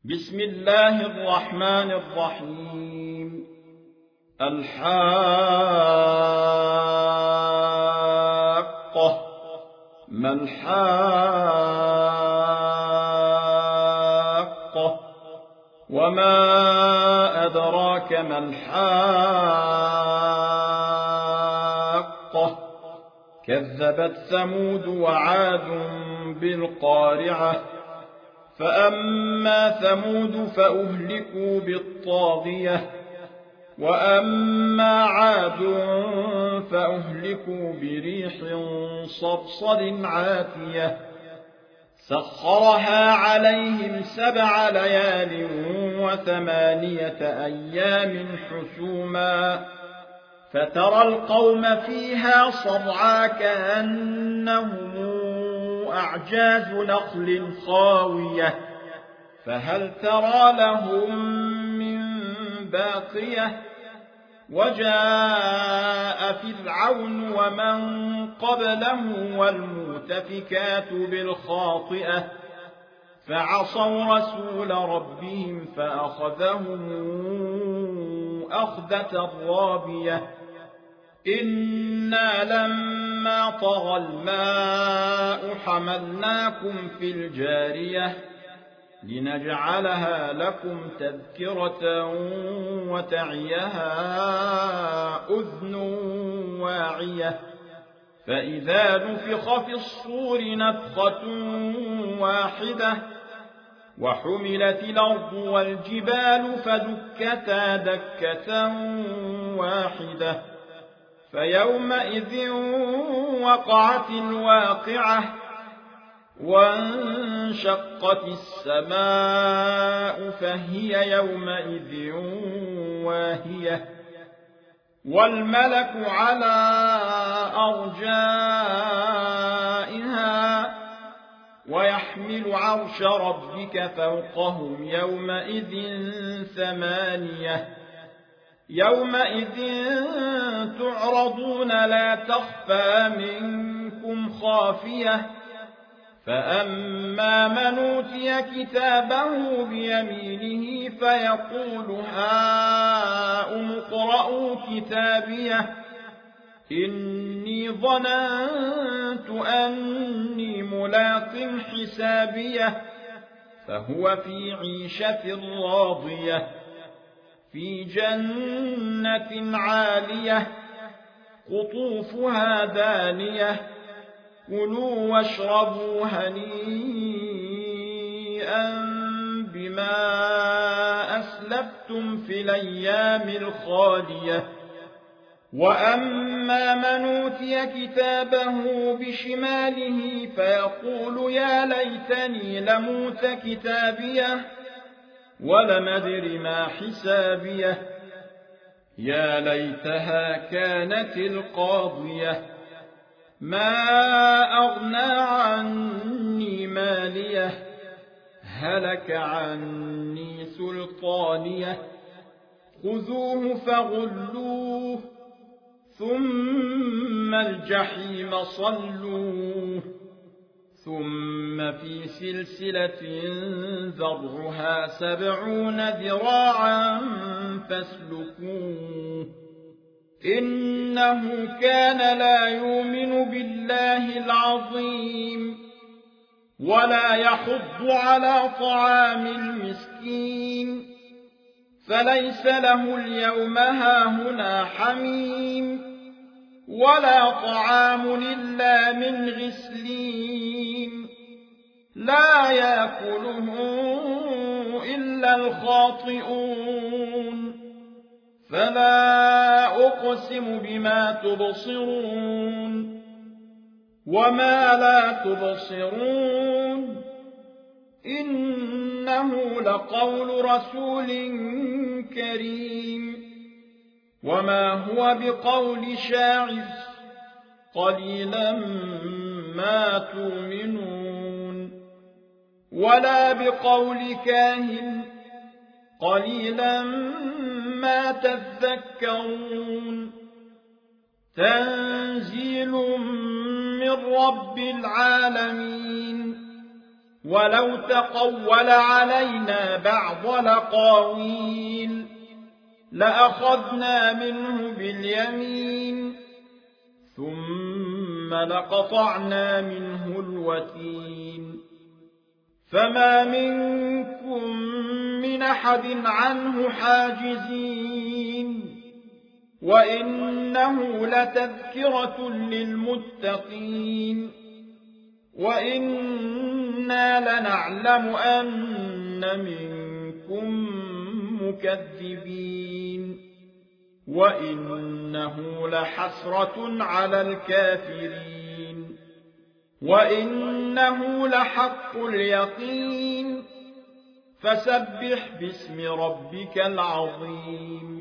بسم الله الرحمن الرحيم. الحاقة. ما الحاقة؟ وما أدراك ما الحاقة؟ كذبت ثمود وعاد بالقارعة. فأما ثمود فأهلكوا بالطاغية، وأما عاد فأهلكوا بريح صرصر عاتية سخرها عليهم 7 ليال و8 أيام حسوما، فترى القوم فيها صرعى كأنهم أعجاز نخل خاوية، فهل ترى لهم من باقية؟ وجاء فرعون ومن قبله والمؤتفكات بالخاطئة، فعصوا رسول ربهم فأخذهم أخذة رابية. إنا لما طغى الماء حملناكم في الجارية لنجعلها لكم تذكرة وتعيها أذن واعية. فإذا نفخ في الصور نفخة واحدة وحملت الأرض والجبال فدكتا دكة واحدة، فيومئذ وقعت الواقعة، وانشقت السماء فهي يومئذ واهية، والملك على أرجائها ويحمل عرش ربك فوقهم يومئذ 8. يومئذ تعرضون لا تخفى منكم خافية، فأما من أوتي كتابه بيمينه فيقول هاؤم اقرءوا كتابيه إني ظننت أني ملاق حسابيه، فهو في عيشة راضية في جنة عالية قطوفها دانية. كلوا واشربوا هنيئا بما أسلفتم في الأيام الخالية. وأما من أوتي كتابه بشماله فيقول يا ليتني لموت كتابيه ولم أدر ما حسابيه، يا ليتها كانت القاضية ما أغنى عني ماليه هلك عني سلطانيه. خذوه فغلوه ثم الجحيم صلوه ثم في سلسلة ذرعها 70 ذراعا فاسلكوه. إنه كان لا يؤمن بالله العظيم ولا يحض على طعام المسكين، فليس له اليوم هاهنا حميم ولا طعام إلا من غسلين لا يأكله إلا الخاطئون. فلا أقسم بما تبصرون وما لا تبصرون، إنه لقول رسول كريم، وما هو بقول شاعر قليلا ما تؤمنون، ولا بقول كاهن قليلا ما تذكرون. تنزيل من رب العالمين. ولو تقول علينا بعض الأقاويل لأخذنا منه باليمين ثم لقطعنا منه الوتين فما منكم من أحد عنه حاجزين وإنه لتذكرة للمتقين وإنا لنعلم أن منكم مكذبين وإنه لحسرة على الكافرين وإنه لحق اليقين فسبح باسم ربك العظيم